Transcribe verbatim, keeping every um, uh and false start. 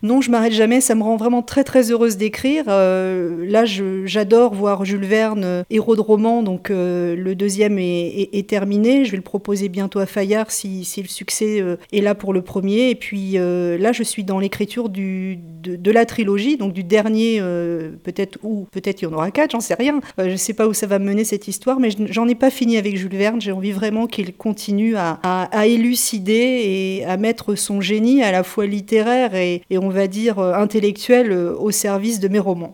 Non, je m'arrête jamais, ça me rend vraiment très, très heureuse d'écrire. Heu, là, je j'adore voir Jules Verne, heu, héros de roman, donc heu, le deuxième est est est terminé. Je vais le proposer bientôt à Fayard si si le succès, heu, est là pour le premier. Et puis, heu, là, je suis dans l'écriture du de de la trilogie, donc du dernier, heu, peut-être ou peut-être il y en aura quatre, j'en sais rien. Heu, je sais pas où ça va me mener cette histoire, mais je n j'en ai pas fini avec Jules Verne. J'ai envie vraiment qu'il continue à à à élucider et à mettre son génie à la fois littéraire et et on va dire, heu, intellectuel, heu, au service de mes romans.